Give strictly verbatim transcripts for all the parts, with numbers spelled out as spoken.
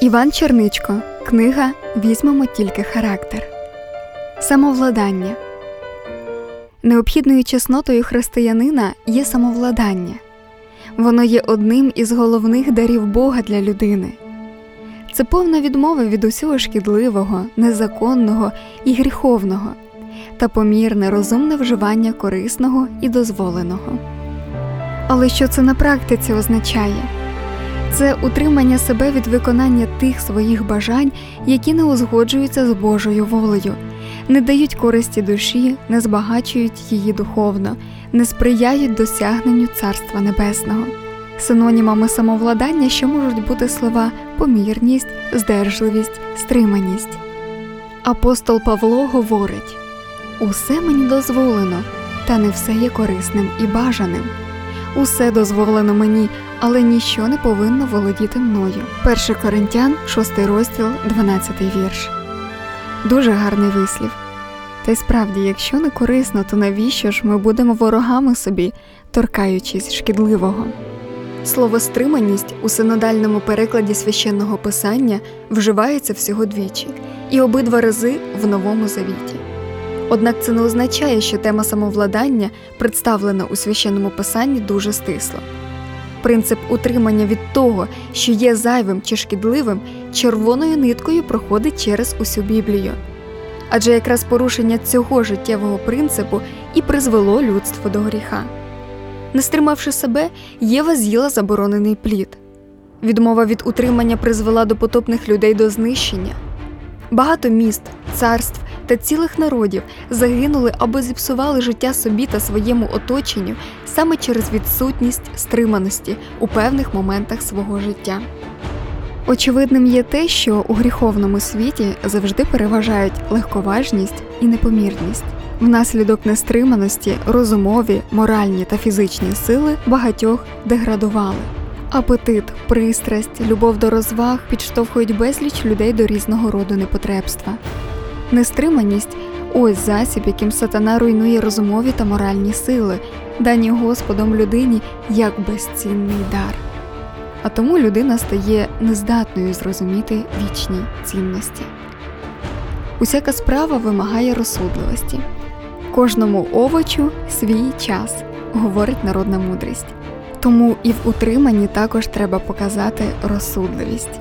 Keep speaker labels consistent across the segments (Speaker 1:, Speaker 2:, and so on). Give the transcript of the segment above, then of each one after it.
Speaker 1: Іван Черничко. Книга «Візьмемо тільки характер». Самовладання. Необхідною чеснотою християнина є самовладання. Воно є одним із головних дарів Бога для людини. Це повна відмова від усього шкідливого, незаконного і гріховного та помірне, розумне вживання корисного і дозволеного. Але що це на практиці означає? Це утримання себе від виконання тих своїх бажань, які не узгоджуються з Божою волею, не дають користі душі, не збагачують її духовно, не сприяють досягненню Царства Небесного. Синонімами самовладання ще можуть бути слова помірність, здержливість, стриманість. Апостол Павло говорить: «Усе мені дозволено, та не все є корисним і бажаним. Усе дозволено мені, але ніщо не повинно володіти мною». перше Коринтян, шостий розділ, дванадцятий вірш. Дуже гарний вислів. Та й справді, якщо не корисно, то навіщо ж ми будемо ворогами собі, торкаючись шкідливого? Слово «стриманість» у синодальному перекладі Священного Писання вживається всього двічі, і обидва рази в Новому Завіті. Однак це не означає, що тема самовладання представлена у Священному Писанні дуже стисло. Принцип утримання від того, що є зайвим чи шкідливим, червоною ниткою проходить через усю Біблію. Адже якраз порушення цього життєвого принципу і призвело людство до гріха. Не стримавши себе, Єва з'їла заборонений плід. Відмова від утримання призвела до потопних людей до знищення. Багато міст, царств та цілих народів загинули або зіпсували життя собі та своєму оточенню саме через відсутність стриманості у певних моментах свого життя. Очевидним є те, що у гріховному світі завжди переважають легковажність і непомірність. Внаслідок нестриманості розумові, моральні та фізичні сили багатьох деградували. Апетит, пристрасть, любов до розваг підштовхують безліч людей до різного роду непотребства. Нестриманість – ось засіб, яким сатана руйнує розумові та моральні сили, дані Господом людині як безцінний дар. А тому людина стає нездатною зрозуміти вічні цінності. Усяка справа вимагає розсудливості. Кожному овочу свій час, говорить народна мудрість. Тому і в утриманні також треба показати розсудливість.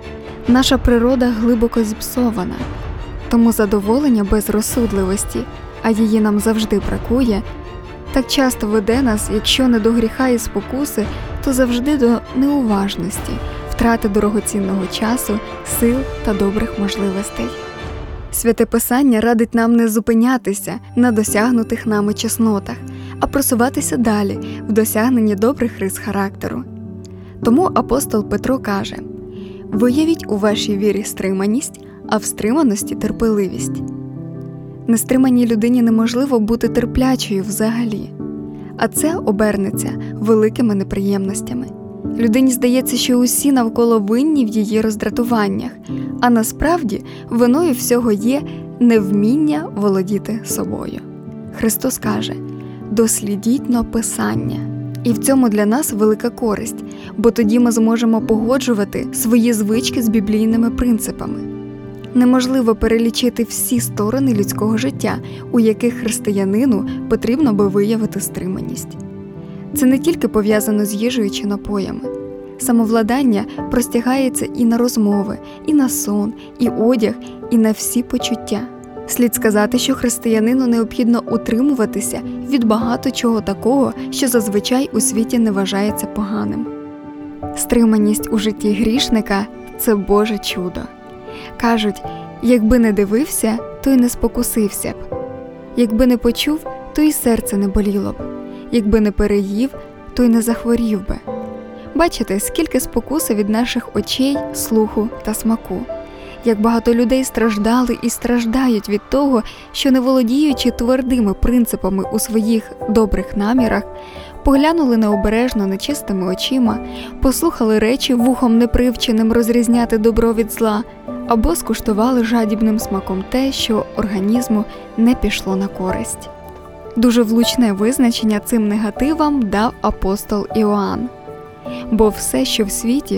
Speaker 1: Наша природа глибоко зіпсована, тому задоволення без розсудливості, а її нам завжди бракує, так часто веде нас, якщо не до гріха і спокуси, то завжди до неуважності, втрати дорогоцінного часу, сил та добрих можливостей. Святе Писання радить нам не зупинятися на досягнутих нами чеснотах, а просуватися далі в досягненні добрих рис характеру. Тому апостол Петро каже: «Виявіть у вашій вірі стриманість, а в стриманості терпеливість». Нестриманій людині неможливо бути терплячою взагалі, а це обернеться великими неприємностями. Людині здається, що усі навколо винні в її роздратуваннях, а насправді виною всього є невміння володіти собою. Христос каже: «Дослідіть-но Писання». І в цьому для нас велика користь, бо тоді ми зможемо погоджувати свої звички з біблійними принципами. Неможливо перелічити всі сторони людського життя, у яких християнину потрібно би виявити стриманість. Це не тільки пов'язано з їжею чи напоями. Самовладання простягається і на розмови, і на сон, і одяг, і на всі почуття. Слід сказати, що християнину необхідно утримуватися від багато чого такого, що зазвичай у світі не вважається поганим. Стриманість у житті грішника – це Боже чудо. Кажуть, якби не дивився, то й не спокусився б. Якби не почув, то й серце не боліло б. Якби не переїв, то й не захворів би. Бачите, скільки спокуси від наших очей, слуху та смаку. Як багато людей страждали і страждають від того, що, не володіючи твердими принципами у своїх добрих намірах, поглянули необережно нечистими очима, послухали речі вухом непривченим розрізняти добро від зла, або скуштували жадібним смаком те, що організму не пішло на користь. Дуже влучне визначення цим негативам дав апостол Іоанн. Бо все, що в світі,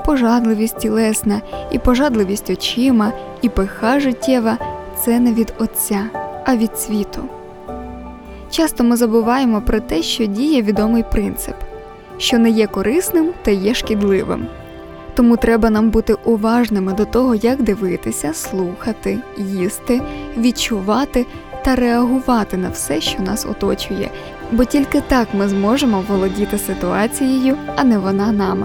Speaker 1: пожадливість тілесна, і пожадливість очима, і пиха життєва – це не від Отця, а від світу. Часто ми забуваємо про те, що діє відомий принцип – що не є корисним, та є шкідливим. Тому треба нам бути уважними до того, як дивитися, слухати, їсти, відчувати та реагувати на все, що нас оточує, бо тільки так ми зможемо володіти ситуацією, а не вона нами.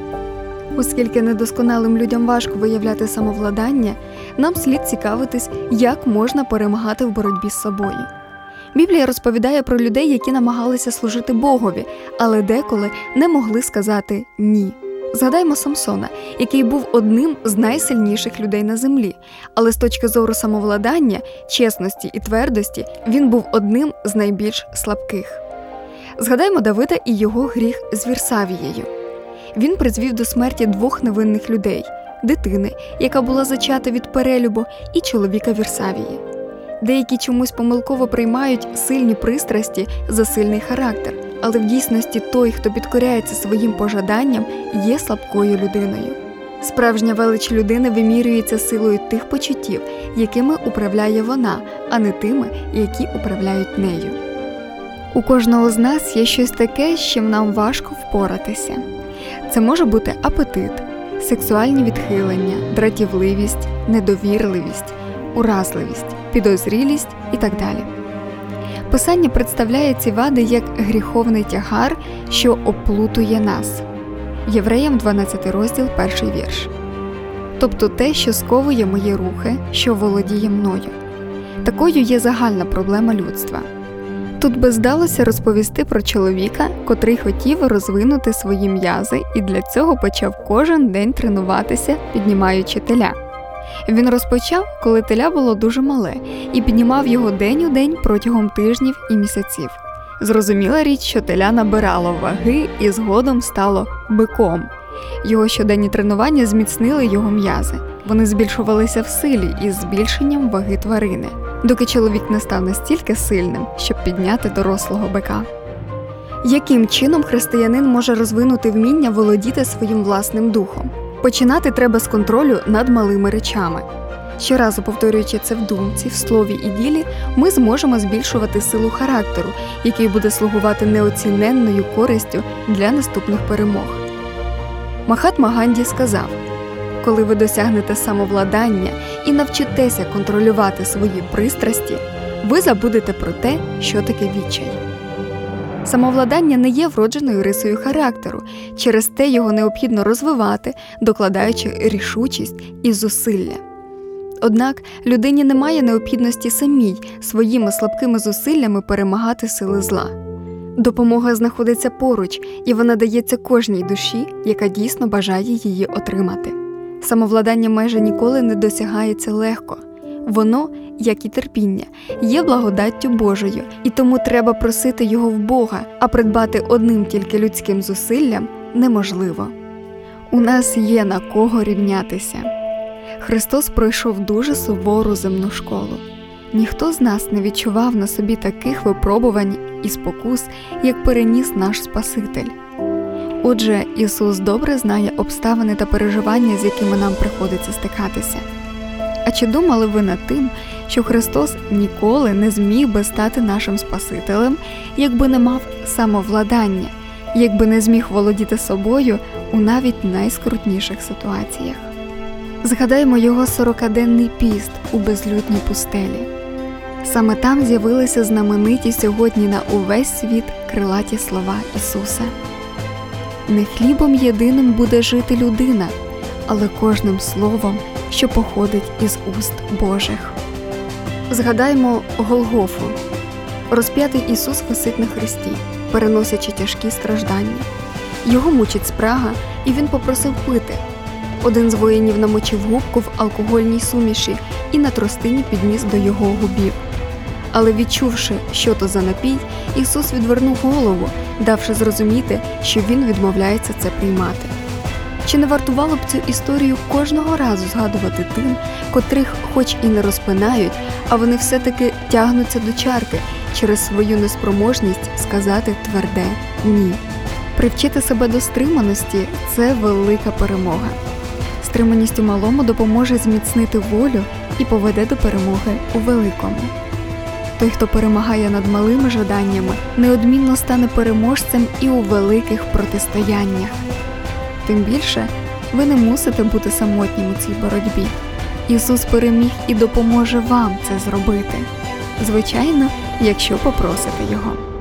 Speaker 1: Оскільки недосконалим людям важко виявляти самовладання, нам слід цікавитись, як можна перемагати в боротьбі з собою. Біблія розповідає про людей, які намагалися служити Богові, але деколи не могли сказати «ні». Згадаймо Самсона, який був одним з найсильніших людей на землі, але з точки зору самовладання, чесності і твердості він був одним з найбільш слабких. Згадаймо Давида і його гріх з Вірсавією. Він призвів до смерті двох невинних людей – дитини, яка була зачата від перелюбу, і чоловіка Вірсавії. Деякі чомусь помилково приймають сильні пристрасті за сильний характер, але в дійсності той, хто підкоряється своїм пожаданням, є слабкою людиною. Справжня велич людини вимірюється силою тих почуттів, якими управляє вона, а не тими, які управляють нею. У кожного з нас є щось таке, з чим нам важко впоратися. Це може бути апетит, сексуальні відхилення, дратівливість, недовірливість, уразливість, підозрілість і так далі. Писання представляє ці вади як гріховний тягар, що оплутує нас. Євреям дванадцятий розділ, перший вірш. Тобто те, що сковує мої рухи, що володіє мною. Такою є загальна проблема людства. Тут би здалося розповісти про чоловіка, котрий хотів розвинути свої м'язи і для цього почав кожен день тренуватися, піднімаючи теля. Він розпочав, коли теля було дуже мале, і піднімав його день у день протягом тижнів і місяців. Зрозуміла річ, що теля набирало ваги і згодом стало биком. Його щоденні тренування зміцнили його м'язи. Вони збільшувалися в силі із збільшенням ваги тварини, доки чоловік не став настільки сильним, щоб підняти дорослого бика. Яким чином християнин може розвинути вміння володіти своїм власним духом? Починати треба з контролю над малими речами. Щоразу повторюючи це в думці, в слові і ділі, ми зможемо збільшувати силу характеру, який буде слугувати неоціненною користю для наступних перемог. Махатма Ганді сказав: «Коли ви досягнете самовладання і навчитеся контролювати свої пристрасті, ви забудете про те, що таке відчай». Самовладання не є вродженою рисою характеру, через те його необхідно розвивати, докладаючи рішучість і зусилля. Однак людині немає необхідності самій своїми слабкими зусиллями перемагати сили зла. Допомога знаходиться поруч, і вона дається кожній душі, яка дійсно бажає її отримати. Самовладання майже ніколи не досягається легко. Воно, як і терпіння, є благодаттю Божою, і тому треба просити його в Бога, а придбати одним тільки людським зусиллям неможливо. У нас є на кого рівнятися. Христос пройшов дуже сувору земну школу. Ніхто з нас не відчував на собі таких випробувань і спокус, як переніс наш Спаситель. Отже, Ісус добре знає обставини та переживання, з якими нам приходиться стикатися. А чи думали ви над тим, що Христос ніколи не зміг би стати нашим Спасителем, якби не мав самовладання, якби не зміг володіти собою у навіть найскрутніших ситуаціях? Згадаймо його сорокаденний піст у безлюдній пустелі. Саме там з'явилися знамениті сьогодні на увесь світ крилаті слова Ісуса. «Не хлібом єдиним буде жити людина, але кожним словом, що походить із уст Божих». Згадаймо Голгофу. Розп'ятий Ісус висить на хресті, переносячи тяжкі страждання. Його мучить спрага, і він попросив пити. Один з воїнів намочив губку в алкогольній суміші і на тростині підніс до його губів. Але відчувши, що то за напій, Ісус відвернув голову, давши зрозуміти, що Він відмовляється це приймати. Чи не вартувало б цю історію кожного разу згадувати тим, котрих хоч і не розпинають, а вони все-таки тягнуться до чарки через свою неспроможність сказати тверде «ні». Привчити себе до стриманості – це велика перемога. Стриманість у малому допоможе зміцнити волю і поведе до перемоги у великому. Той, хто перемагає над малими жаданнями, неодмінно стане переможцем і у великих протистояннях. Тим більше, ви не мусите бути самотнім у цій боротьбі. Ісус переміг і допоможе вам це зробити. Звичайно, якщо попросите Його.